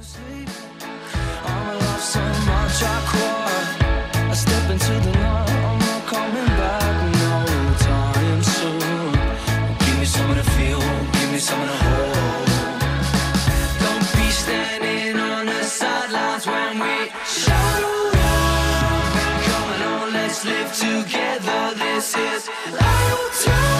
I'm alive so much I cry. I step into the night, I'm not coming back no time soon. Give me something to feel, give me something to hold. Don't be standing on the sidelines when we shadow run. Come on, let's live together. This is our time.